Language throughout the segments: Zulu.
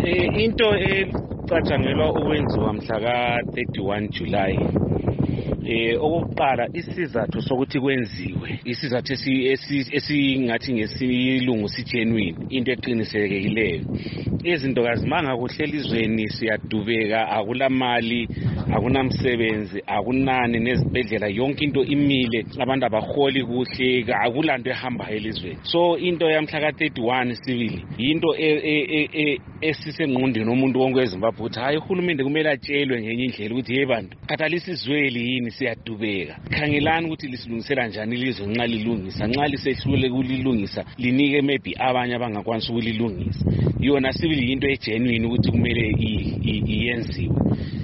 Into ecatshangelwa ukwenziwa mhla ka-31 July okokuqala isizathu sokuthi kwenziwe isizathu esingathi ngesilungu sigenuine into eqinisekileyo. Izinto kazimanga kuhle elizweni, siyadubeka, akulamali, akunamsebenzi, akunani nezibhedlela, yonke into imile, abantu abaholi kuhle, akulanto ehambayo elizweni. So into yamhla ka-31 sibili into esisengqondweni umuntu wonke weZimbabwe ukuthi hayi uhulumende kumele atshelwe ngenye indlela ukuthi hey bantu khathalisizweli yini, siyadubeka, khangelani ukuthi lisilungisela njani ilizwe nxa lilungisa, nxa lisehlule kulilungisa linike maybe abanye abangakwanisa ukulilungisa. Yona sibili into egenuine ukuthi kumele iyenziwe.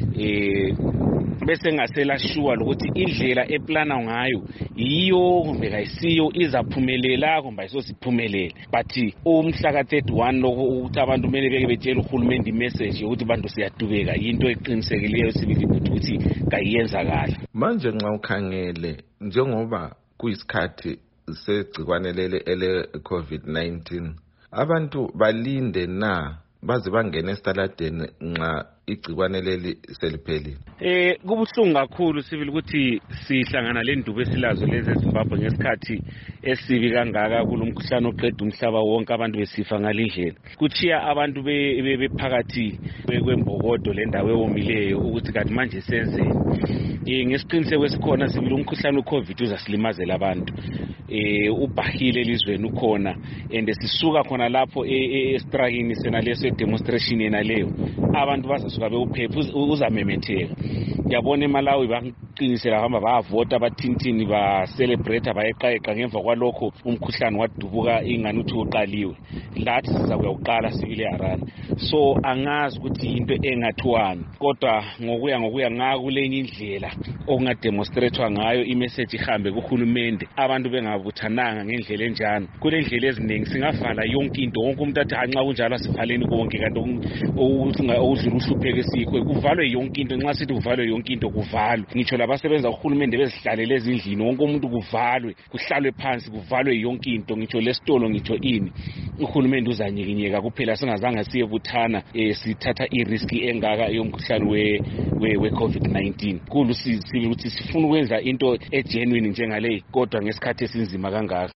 Bese ngasela sure ukuthi indlela eplana ngayo yiyo kumbe kayisiyo, izaphumelela kumbe ayisosiphumelele, but umhla ka-31 lokho ukuthi abantu kumele beke betshela uhulumende imessage yokuthi bantu siyadubeka into eqinisekileyo sibili ukuthi kayiyenzakala. Manje nxa ukhangele njengoba kuyisikhathi segcikwane ele COVID-19, abantu balinde na baze bangene esitaladeni nxa igcikwane leli seliphelile? Kubuhlungu kakhulu sibili ukuthi sihlangana le ndubo esilazo lezi eZimbabwe ngesikhathi esibi kangaka kulomkhuhlane oqeda umhlaba wonke, abantu besifa ngalindlela. Kuchiya abantu bephakathi kwembokodo le ndawo ewomileyo ukuthi kanti manje senzeni. Ngesiqiniseko esikhona sibili umkhuhlane weCovid uzasilimazela abantu. Ubhahile elizweni ukhona and sisuka khona lapho estrikini senaleso demonstration yenaleyo abantu bazasuka bewuphepha uzamemetheka. Ngiyabona eMalawi baqinisela hamba bayavota bathintini ba-celebrate bayeqayeqa ngemva kwalokho umkhuhlane wadubuka ingani uthi uqaliwe. Lathi siza kuyawuqala sibile eHarare. So angazi ukuthi into engathiwani, kodwa ngokuya ngakulenye indlela okungademonstratewa ngayo imessage ihambe kuhulumende, abantu bengabuthananga ngendlela enjani. Kulendlela eziningi singavala yonke into, wonke umuntu athi nxa kunjalo sivaleni konke, kanti udlula uhlupheke sikho kuvalwe yonke into. Nxa sithi kuvalwe yonke into kuvalwe, ngitsho labasebenza uhulumende bezihlalele ezindlini, wonke umuntu kuvalwe, kuhlalwe phansi, kuvalwe yonke into, ngitsho lesitolo, ngitsho ini. Uhulumende uzanyikinyeka kuphela singazange siyebuthana sithatha irisk engaka yomkhuhlane we-COVID-19. Kulu sibili ukuthi sifuna ukwenza into egenuine njengale, kodwa ngesikhathi esinzima kangaka.